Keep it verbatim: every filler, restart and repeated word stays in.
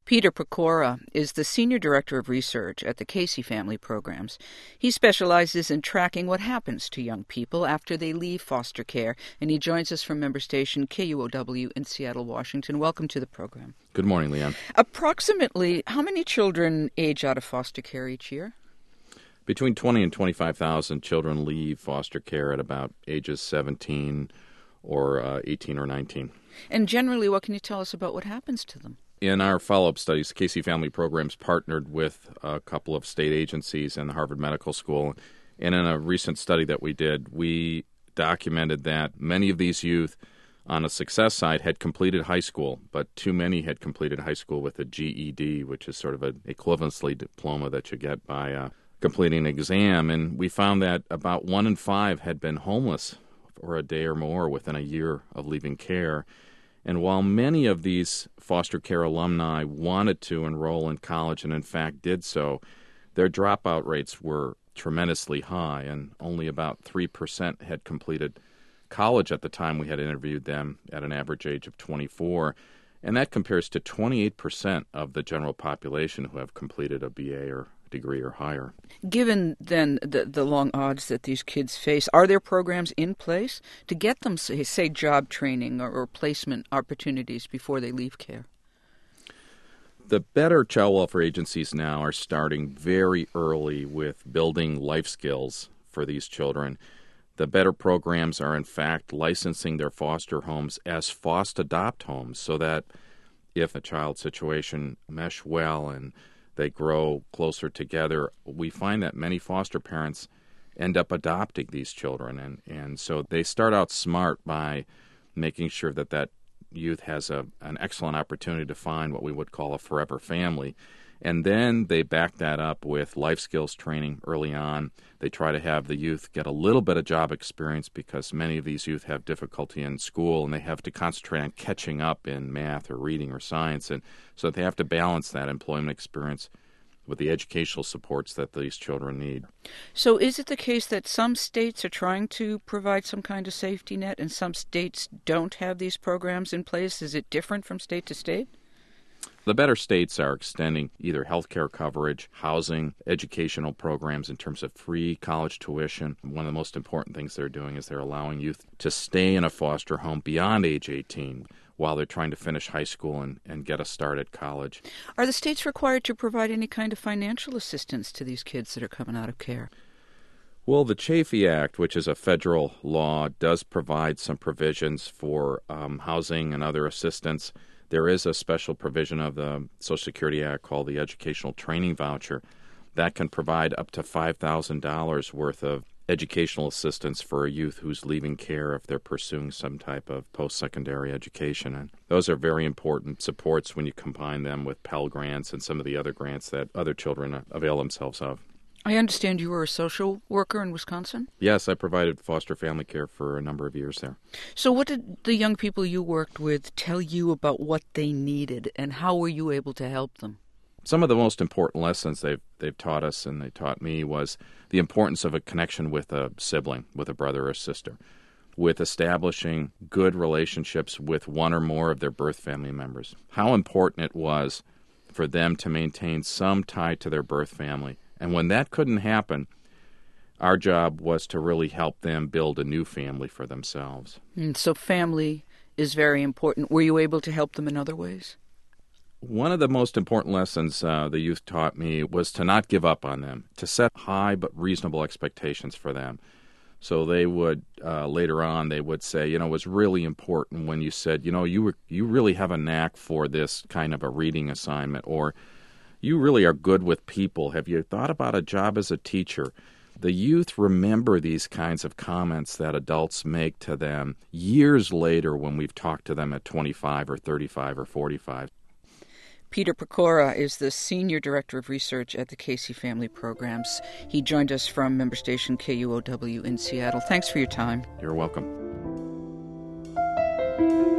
Peter Pecora is the Senior Director of Research at the Casey Family Programs. He specializes in tracking what happens to young people after they leave foster care, and he joins us from member station K U O W in Seattle, Washington. Welcome to the program. Good morning, Leanne. Approximately how many children age out of foster care each year? Between twenty and twenty-five thousand children leave foster care at about ages seventeen or uh, eighteen or nineteen. And generally, what can you tell us about what happens to them? In our follow-up studies, Casey Family Programs partnered with a couple of state agencies and the Harvard Medical School. And in a recent study that we did, we documented that many of these youth on a success side had completed high school, but too many had completed high school with a G E D, which is sort of an equivalency diploma that you get by uh, completing an exam. And we found that about one in five had been homeless for a day or more within a year of leaving care. And while many of these foster care alumni wanted to enroll in college and in fact did so, their dropout rates were tremendously high, and only about three percent had completed college at the time we had interviewed them at an average age of twenty-four. And that compares to twenty-eight percent of the general population who have completed a B A or degree or higher. Given, then, the, the long odds that these kids face, are there programs in place to get them, say, say job training or, or placement opportunities before they leave care? The better child welfare agencies now are starting very early with building life skills for these children. The better programs are, in fact, licensing their foster homes as foster-adopt homes so that if a child's situation mesh well and they grow closer together, we find that many foster parents end up adopting these children. And, and so they start out smart by making sure that that youth has a, an excellent opportunity to find what we would call a forever family. And then they back that up with life skills training early on. They try to have the youth get a little bit of job experience because many of these youth have difficulty in school and they have to concentrate on catching up in math or reading or science. And so they have to balance that employment experience with the educational supports that these children need. So is it the case that some states are trying to provide some kind of safety net and some states don't have these programs in place? Is it different from state to state? The better states are extending either health care coverage, housing, educational programs in terms of free college tuition. One of the most important things they're doing is they're allowing youth to stay in a foster home beyond age eighteen while they're trying to finish high school and, and get a start at college. Are the states required to provide any kind of financial assistance to these kids that are coming out of care? Well, the Chafee Act, which is a federal law, does provide some provisions for um, housing and other assistance. There is a special provision of the Social Security Act called the Educational Training Voucher that can provide up to five thousand dollars worth of educational assistance for a youth who's leaving care if they're pursuing some type of post-secondary education. And those are very important supports when you combine them with Pell Grants and some of the other grants that other children avail themselves of. I understand you were a social worker in Wisconsin? Yes, I provided foster family care for a number of years there. So what did the young people you worked with tell you about what they needed, and how were you able to help them? Some of the most important lessons they've, they've taught us and they taught me was the importance of a connection with a sibling, with a brother or sister, with establishing good relationships with one or more of their birth family members. How important it was for them to maintain some tie to their birth family. And when that couldn't happen, our job was to really help them build a new family for themselves. And so family is very important. Were you able to help them in other ways? One of the most important lessons uh, the youth taught me was to not give up on them, to set high but reasonable expectations for them. So they would, uh, later on, they would say, you know, it was really important when you said, you know, you were, you really have a knack for this kind of a reading assignment, or you really are good with people. Have you thought about a job as a teacher? The youth remember these kinds of comments that adults make to them years later when we've talked to them at twenty-five or thirty-five or forty-five. Peter Pecora is the Senior Director of Research at the Casey Family Programs. He joined us from member station K U O W in Seattle. Thanks for your time. You're welcome.